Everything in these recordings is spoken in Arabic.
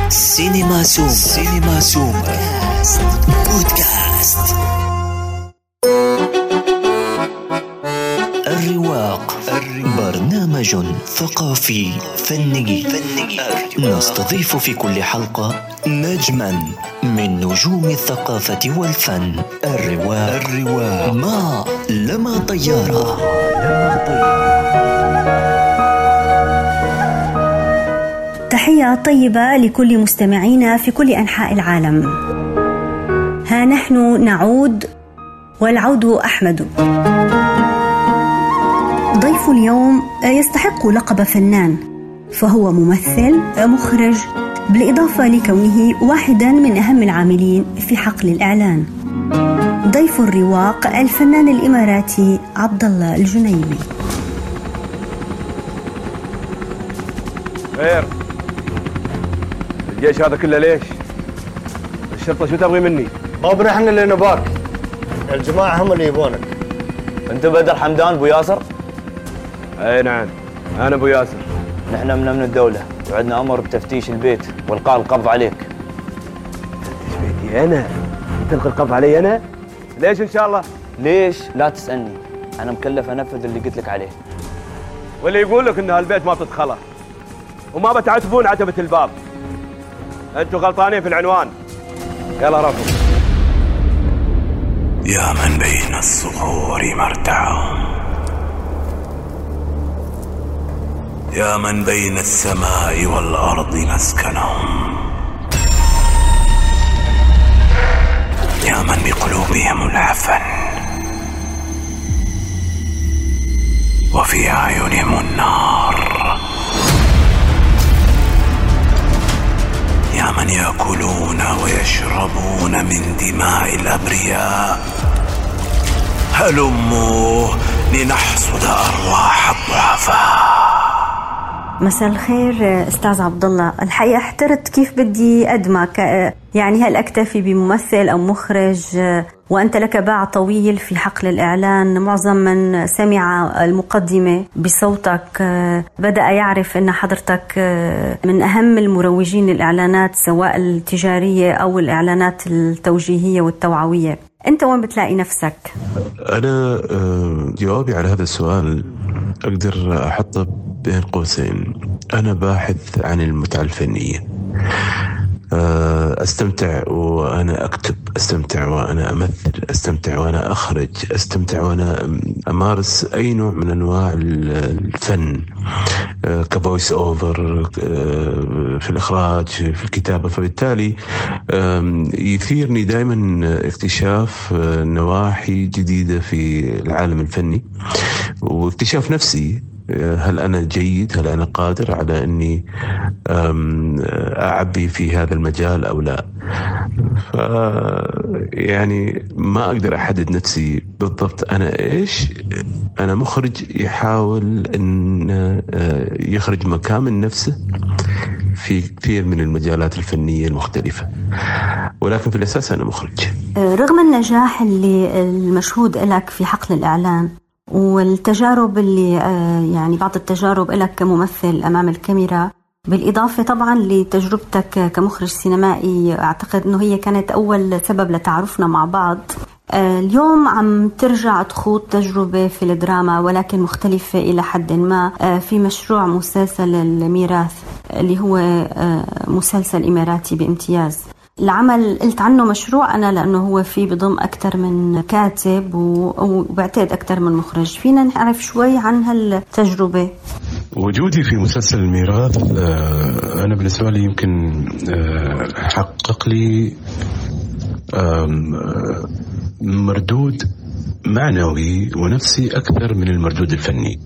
سينما سوم. سينما سوم بودكاست. الرواق برنامج ثقافي فني نستضيف في كل حلقة نجما من نجوم الثقافة والفن. الرواق مع لما طيارة. تحية طيبة لكل مستمعينا في كل أنحاء العالم. ها نحن نعود والعود أحمد. ضيف اليوم يستحق لقب فنان، فهو ممثل مخرج، بالإضافة لكونه واحدا من أهم العاملين في حقل الإعلان. ضيف الرواق الفنان الإماراتي عبدالله الجنيبي. خير الجيش هذا كله ليش؟ الشرطة شو تبغي مني؟ ما بنحن اللي نباك، الجماعة هم اللي يبونك. انت بدر حمدان ابو ياسر؟ اي نعم انا ابو ياسر. نحن من امن الدولة وعندنا امر بتفتيش البيت والقاء القبض عليك. تفتيش بيتي انا؟ تلقي القبض علي انا؟ ليش ان شاء الله؟ ليش؟ لا تسألني، انا مكلف انفذ اللي قلت لك عليه. واللي يقول لك ان هالبيت ما بتدخله وما بتعتبون عتبة الباب، انتوا غلطانين في العنوان. يلا رفض. يا من بين الصخور مرتعا، يا من بين السماء والأرض مسكنهم، يا من بقلوبهم العفن وفي أعينهم النار، يا من يأكلون ويشربون من دماء الأبرياء، هلموا لنحصد أرواح الضعفاء. مساء الخير أستاذ عبدالله. الحقيقة احترت كيف بدي أدمك، يعني هل أكتفي بممثل أو مخرج؟ وأنت لك باع طويل في حقل الإعلان. معظم من سمع المقدمة بصوتك بدأ يعرف أن حضرتك من أهم المروجين للإعلانات، سواء التجارية أو الإعلانات التوجيهية والتوعوية. أنت وين بتلاقي نفسك؟ أنا جوابي على هذا السؤال أقدر أحطه بين قوسين. أنا باحث عن المتعة الفنية، أستمتع وأنا أكتب، أستمتع وأنا أمثل، أستمتع وأنا أخرج، أستمتع وأنا أمارس أي نوع من أنواع الفن، كفويس أوفر، في الإخراج، في الكتابة. فبالتالي يثيرني دائما اكتشاف نواحي جديدة في العالم الفني واكتشاف نفسي. هل أنا جيد؟ هل أنا قادر على أني أعبي في هذا المجال أو لا؟ يعني ما أقدر أحدد نفسي بالضبط أنا إيش. أنا مخرج يحاول أن يخرج مكان من نفسه في كثير من المجالات الفنية المختلفة، ولكن في الأساس أنا مخرج. رغم النجاح اللي المشهود لك في حقل الإعلان والتجارب اللي يعني بعض التجارب لك كممثل أمام الكاميرا، بالإضافة طبعا لتجربتك كمخرج سينمائي، أعتقد أنه هي كانت أول سبب لتعرفنا مع بعض. اليوم عم ترجع تخوض تجربة في الدراما ولكن مختلفة إلى حد ما، في مشروع مسلسل الميراث اللي هو مسلسل إماراتي بامتياز. العمل قلت عنه مشروع أنا لأنه هو فيه بضم أكثر من كاتب وبعتقد أكثر من مخرج. فينا نعرف شوي عن هالتجربة؟ وجودي في مسلسل الميراث أنا بالنسبة لي يمكن حقق لي مردود معنوي ونفسي أكثر من المردود الفني.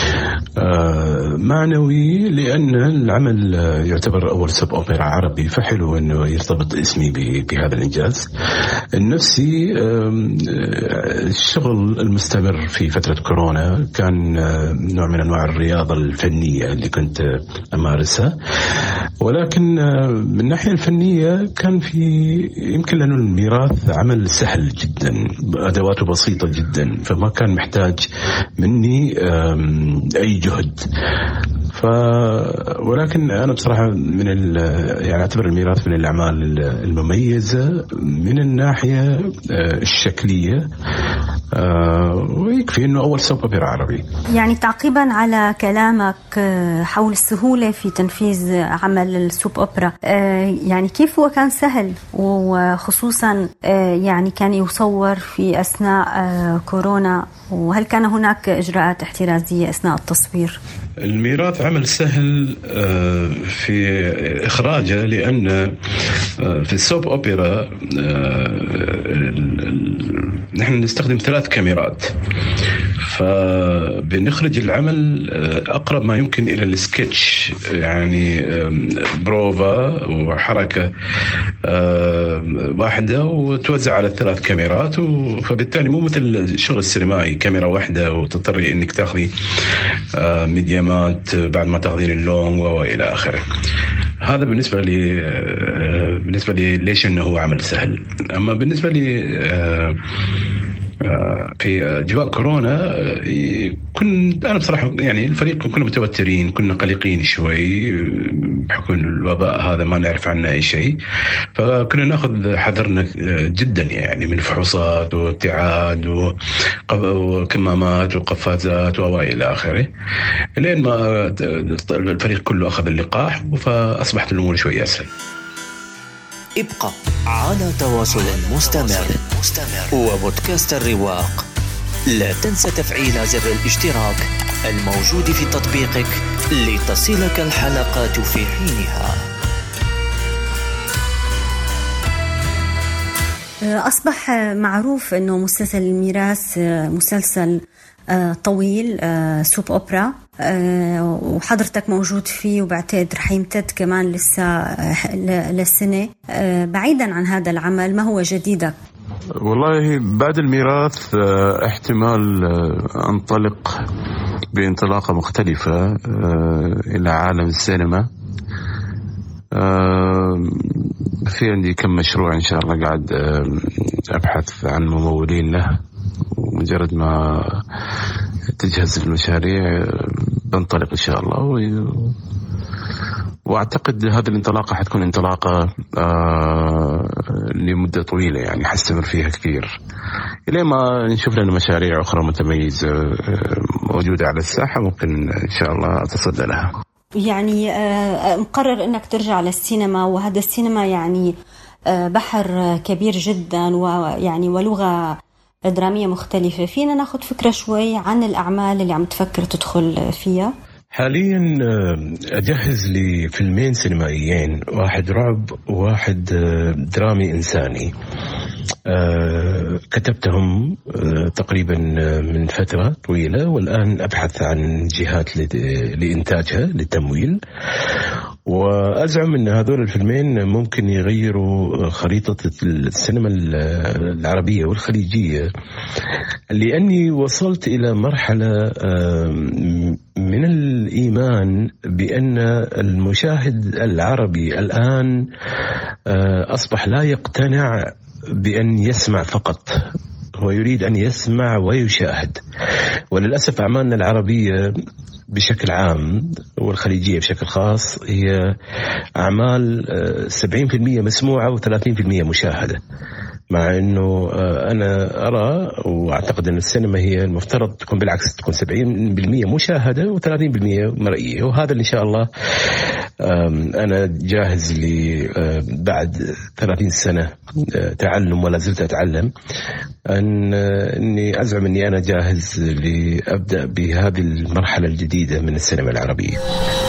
معنوي لأن العمل يعتبر أول سب أوبرا عربي، فحلو أنه يرتبط اسمي بهذا الإنجاز. النفسي الشغل المستمر في فترة كورونا كان نوع من أنواع الرياضة الفنية اللي كنت أمارسها، ولكن من الناحية الفنية كان في يمكن لأنه الميراث عمل سهل جدا، أدواته بسيطة جدا، فما كان محتاج مني أي جهد. ولكن أنا بصراحة يعني أعتبر الميراث من الأعمال المميزة من الناحية الشكلية، ويكفي أنه أول سوب أوبرا عربي. يعني تعقيبا على كلامك حول السهولة في تنفيذ عمل السوب أوبرا، يعني كيف هو كان سهل، وخصوصا يعني كان يصور في أثناء كورونا، وهل كان هناك إجراءات احترازية أثناء التصوير؟ الميراث عمل سهل في إخراجه، لأن في السوب أوبرا نحن نستخدم 3 كاميرات، فبنخرج العمل أقرب ما يمكن إلى السكتش، يعني بروفا وحركة واحدة وتوزع على 3 كاميرات، فبالتالي مو مثل الشغل السينمائي كاميرا واحدة وتضطري إنك تاخذي ميديامات بعد ما تاخذين اللونج وإلى آخره. هذا بالنسبة لي ليش إنه هو عمل سهل. أما بالنسبة لي في أجواء كورونا كنت أنا بصراحة يعني الفريق كنا متوترين، كنا قلقين شوي بحكم الوباء هذا ما نعرف عنه أي شيء، فكنا نأخذ حذرنا جدا يعني من فحوصات وابتعاد وكمامات وقفازات وإلى آخره، لين ما الفريق كله أخذ اللقاح فأصبحت الأمور شوي أسهل. ابقى على تواصل مستمر وبودكاست الرواق. لا تنسى تفعيل زر الاشتراك الموجود في تطبيقك لتصلك الحلقات في حينها. أصبح معروف أنه مسلسل الميراث مسلسل طويل، سوب أوبرا، وحضرتك موجود فيه، وبعتقد رح يمتد كمان لسه للسنة. بعيدا عن هذا العمل، ما هو جديدك؟ والله بعد الميراث احتمال انطلق بانطلاقة مختلفة إلى عالم السينما. في عندي كم مشروع إن شاء الله قاعد أبحث عن ممولين له، ومجرد ما تجهز المشاريع بنطلق إن شاء الله. وأعتقد هذه الانطلاقة حتكون انطلاقة لمدة طويلة، يعني حستمر فيها كثير إلى ما نشوف لنا مشاريع أخرى متميزة موجودة على الساحة، ممكن إن شاء الله أتصدى لها. يعني مقرر أنك ترجع للسينما، وهذا السينما يعني بحر كبير جدا، ويعني ولغة درامية مختلفة. فينا ناخد فكرة شوي عن الأعمال اللي عم تفكر تدخل فيها؟ حاليا أجهز لي فيلمين سينمائيين، واحد رعب وواحد درامي إنساني. كتبتهم تقريبا من فترة طويلة، والآن أبحث عن جهات لإنتاجها للتمويل، وأزعم أن هذول الفيلمين ممكن يغيروا خريطة السينما العربية والخليجية، لأني وصلت إلى مرحلة من الإيمان بأن المشاهد العربي الآن أصبح لا يقتنع بأن يسمع فقط، هو يريد أن يسمع ويشاهد. وللأسف أعمالنا العربية بشكل عام والخليجية بشكل خاص هي أعمال 70% مسموعة و30% مشاهدة، مع أنه أنا أرى وأعتقد أن السينما هي المفترض تكون بالعكس، تكون 70% مشاهدة و30% مرئية. وهذا اللي إن شاء الله أنا جاهز لي بعد 30 سنة تعلم ولا زلت أتعلم، أني أزعم أني أنا جاهز لأبدأ بهذه المرحلة الجديدة من السينما العربية.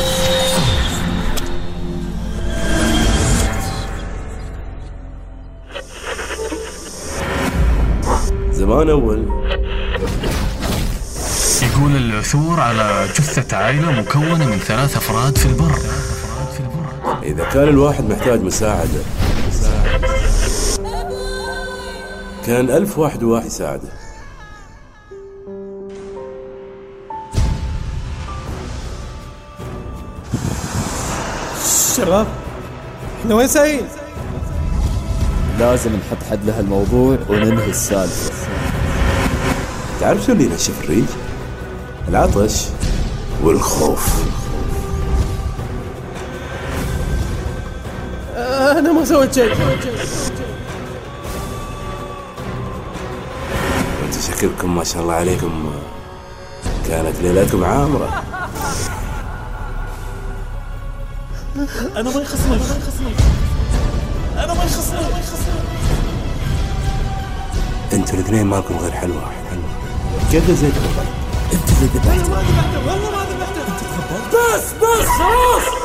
زمان أول يقول العثور على جثة عائلة مكونة من 3 أفراد في البر. إذا كان الواحد محتاج مساعدة كان 1000 واحد يساعده. شباب احنا وين سايين؟ لازم نحط حد لها الموضوع وننهي السالفة. تعرف شو اللي ينشف الريج؟ العطش والخوف. أنا ما سويت شيء. أنت شكلكم ما شاء الله عليكم كانت ليلتكم عامرة. أنا ما يخصني. أنتوا الاثنين مالكم غير حلوة. كيف زيتكم؟ أنت اللي ذبحت. والله ما ذبحته. أنت تخبرت. بس خلاص.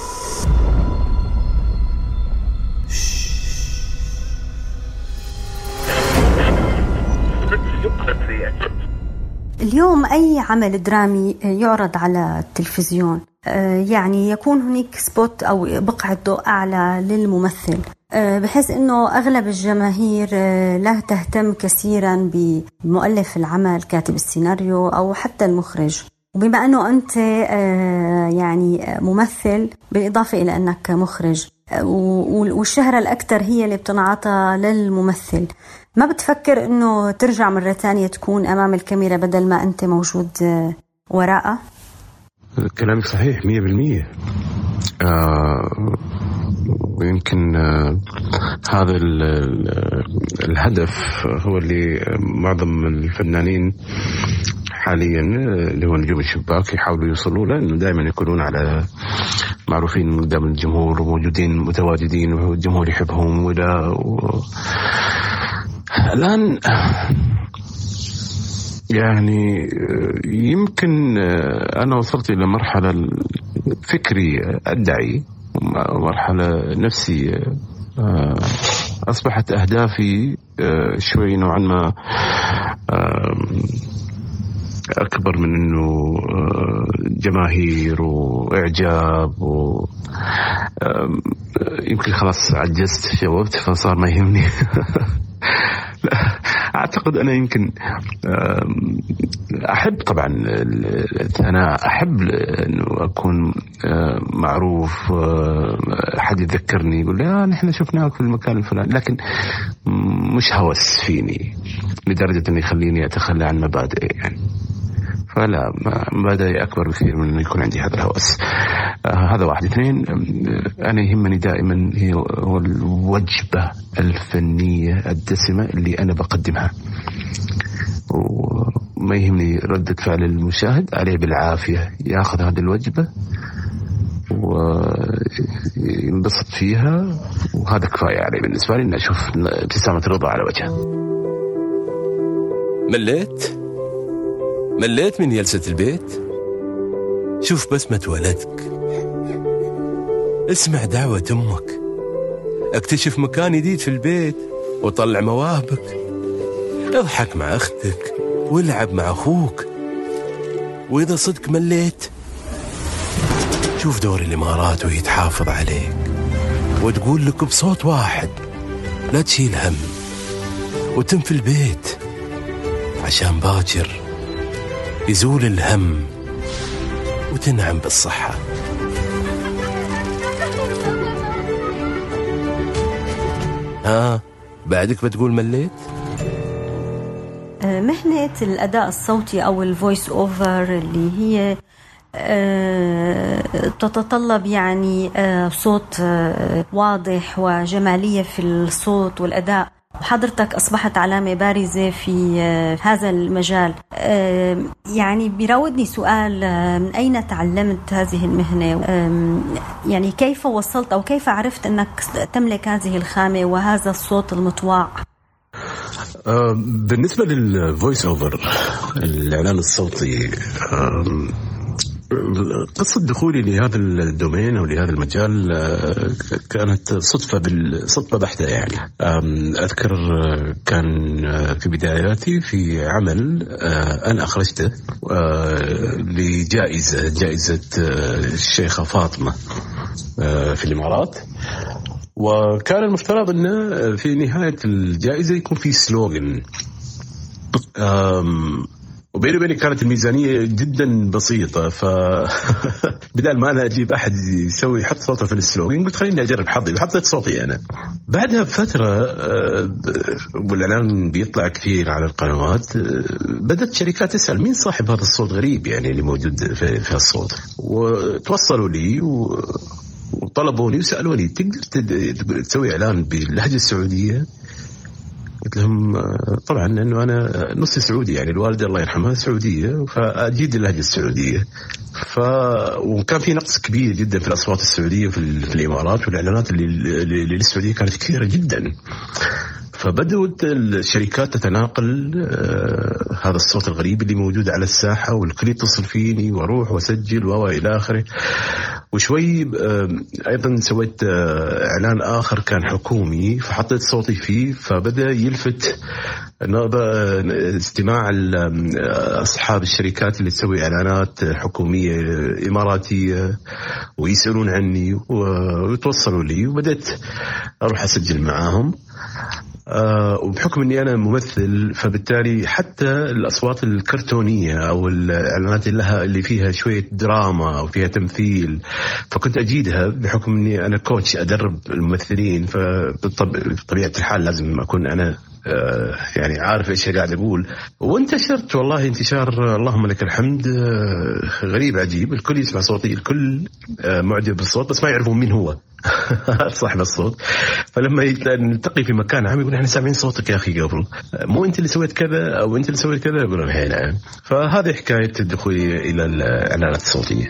اليوم أي عمل درامي يعرض على التلفزيون يعني يكون هناك سبوت أو بقعة ضوء أعلى للممثل، بحيث أنه أغلب الجماهير لا تهتم كثيرا بمؤلف العمل، كاتب السيناريو أو حتى المخرج. وبما أنه أنت يعني ممثل بالإضافة إلى أنك مخرج، والشهرة الأكثر هي اللي بتنعطى للممثل، ما بتفكر أنه ترجع مرة تانية تكون أمام الكاميرا بدل ما أنت موجود وراءه؟ كلامك صحيح 100%. ويمكن هذا الهدف هو اللي معظم الفنانين حاليا اللي هو نجوم الشباك يحاولوا يوصلوا له، انه دائما يكونون على معروفين قدام الجمهور وموجودين متواجدين والجمهور يحبهم. ولا الآن يعني يمكن أنا وصلت إلى مرحلة فكري أدعي، مرحلة نفسي أصبحت أهدافي شوي نوعا ما أكبر من إنه جماهير وإعجاب يمكن خلاص عجزت شوبت فصار ما يهمني. أعتقد أنا يمكن أحب طبعا الثناء، أحب أنه أكون معروف، حد يذكرني يقول لي نحن شفناك في المكان الفلاني، لكن مش هوس فيني لدرجة أنه يخليني أتخلى عن مبادئي يعني. فلا، مبادئي أكبر بكثير من أن يكون عندي هذا الهوس. هذا واحد. اثنين، أنا يهمني دائما هو الوجبة الفنية الدسمة اللي أنا بقدمها، وما يهمني ردة فعل المشاهد، عليه بالعافية يأخذ هذه الوجبة وينبسط فيها، وهذا كفاية علي بالنسبة لي، إن أشوف ابتسامة رضا على وجهه. مليت من جلسة البيت؟ شوف بسمة ولدك، اسمع دعوة أمك، اكتشف مكان جديد في البيت وطلع مواهبك، اضحك مع أختك والعب مع أخوك. وإذا صدق مليت، شوف دور الإمارات وهي تحافظ عليك وتقول لك بصوت واحد لا تشيل هم وتم في البيت، عشان باكر يزول الهم وتنعم بالصحة. بعدك بتقول مليت؟ مهنة الأداء الصوتي أو الفويس أوفر اللي هي تتطلب يعني صوت واضح وجمالية في الصوت والأداء، وحضرتك أصبحت علامة بارزة في هذا المجال. يعني بيراودني سؤال، من أين تعلمت هذه المهنة؟ يعني كيف وصلت أو كيف عرفت أنك تملك هذه الخامة وهذا الصوت المطواع؟ بالنسبة للفويس أوفر، الإعلان الصوتي، قصة دخولي لهذا الدومين أو لهذا المجال كانت صدفة بحتة يعني. أذكر كان في بداياتي في عمل أنا أخرجته لجائزة الشيخة فاطمة في الإمارات، وكان المفترض أنه في نهاية الجائزة يكون في سلوغن، وبيني وبينك كانت الميزانية جدا بسيطة، فبدال ما أنا أجيب أحد يحط صوته في السلوغن، قلت خليني أجرب حظي وحطيت صوتي أنا. بعدها بفترة والإعلان بيطلع كثير على القنوات، بدأت شركات تسأل مين صاحب هذا الصوت غريب يعني اللي موجود في الصوت، وتوصلوا لي وطلبوني وسألوني تقدر تسوي إعلان باللهجة السعودية؟ قلت لهم طبعا لأنه أنا نصي سعودي، يعني الوالدة الله يرحمها سعودية، فأجيد اللهجة السعودية. وكان في نقص كبير جدا في الأصوات السعودية في الإمارات، والإعلانات اللي للسعودية كانت كثيرة جدا. فبدأت الشركات تتناقل هذا الصوت الغريب اللي موجود على الساحة، والكل يتصل فيني واروح واسجل والى اخره. وشوي ايضا سويت اعلان اخر كان حكومي فحطيت صوتي فيه، فبدأ يلفت استماع اصحاب الشركات اللي تسوي اعلانات حكومية اماراتية ويسألون عني ويتوصلوا لي، وبدأت اروح اسجل معاهم. وبحكم أني أنا ممثل فبالتالي حتى الأصوات الكرتونية أو الإعلانات اللي فيها شوية دراما أو فيها تمثيل فكنت أجيدها، بحكم أني أنا كوتش أدرب الممثلين، فبطبيعة الحال لازم أكون أنا يعني عارف إيش قاعد أقول. وانتشرت والله انتشار اللهم لك الحمد غريب عجيب. الكل يسمع صوتي، الكل معجب بالصوت، بس ما يعرفون مين هو صاحب الصوت. فلما نلتقي في مكان عام يقول احنا سامعين صوتك يا أخي قبل، مو أنت اللي سويت كذا أو أنت اللي سويت كذا؟ يقولون هي نعم. فهذه حكاية دخولي إلى الإعلانات الصوتية.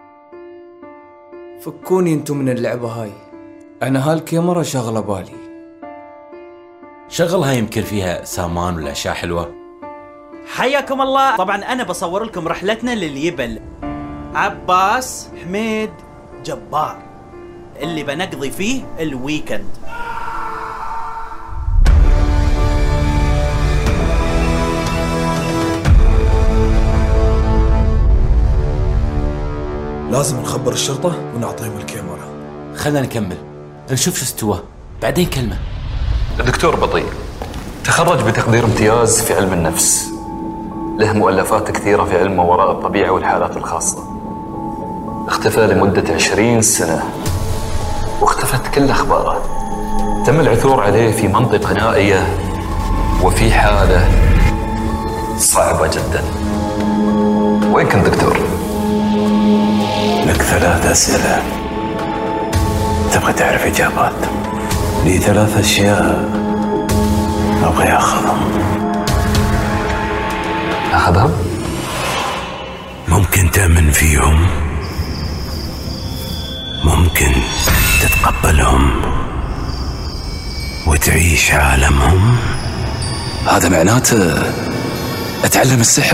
فكوني أنتم من اللعبة هاي، أنا هالكاميرا شغلة بالي. شغلها يمكن فيها سامان ولا أشياء حلوة. حياكم الله. طبعا أنا بصور لكم رحلتنا لليبل. عباس حميد جبار اللي بنقضي فيه الويكند. لازم نخبر الشرطة ونعطيهم الكاميرا. خلنا نكمل نشوف شو استوى بعدين كلمة. الدكتور بطيء تخرج بتقدير امتياز في علم النفس، له مؤلفات كثيرة في علم ما وراء الطبيعة والحالات الخاصة. اختفى لمدة 20 سنة واختفت كل أخباره. تم العثور عليه في منطقة نائية وفي حالة صعبة جدا. وين كنت دكتور؟ لك 3 أسئلة تبغى تعرف إجابات. لي 3 أشياء أبغى أخذهم. ممكن تأمن فيهم، ممكن تتقبلهم وتعيش عالمهم. هذا معناته أتعلم السحر.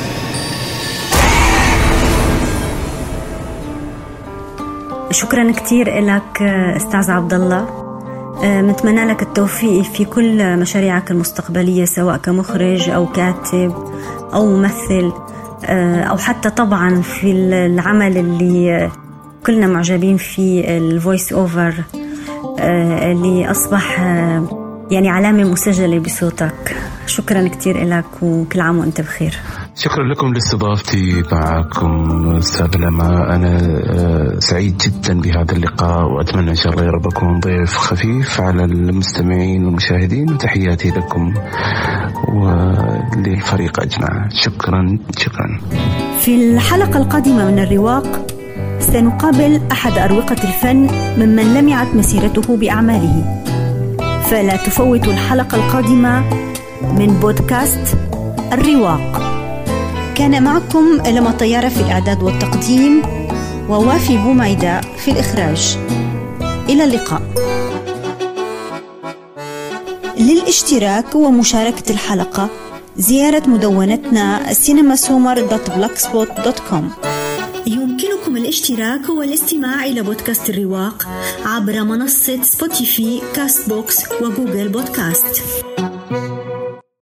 شكرا كتير لك أستاذ عبد الله. نتمنى لك التوفيق في كل مشاريعك المستقبلية، سواء كمخرج أو كاتب أو ممثل أو حتى طبعا في العمل اللي كلنا معجبين فيه، الفويس أوفر اللي أصبح يعني علامة مسجلة بصوتك. شكرا كتير لك وكل عام وأنت بخير. شكرا لكم لاستضافتي معكم أستاذ لما. أنا سعيد جدا بهذا اللقاء، وأتمنى إن شاء الله يا رب أكون ضيف خفيف على المستمعين والمشاهدين، وتحياتي لكم وللفريق أجمع. شكرا. في الحلقة القادمة من الرواق سنقابل أحد أروقة الفن ممن لمعت مسيرته بأعماله، فلا تفوتوا الحلقة القادمة من بودكاست الرواق. كان معكم لما طيارة في الإعداد والتقديم، ووافي بوميدة في الإخراج. إلى اللقاء. للاشتراك ومشاركة الحلقة زيارة مدونتنا cinemasummer.blogspot.com. يمكنكم الاشتراك والاستماع إلى بودكاست الرواق عبر منصة سبوتيفاي، كاست بوكس وجوجل بودكاست.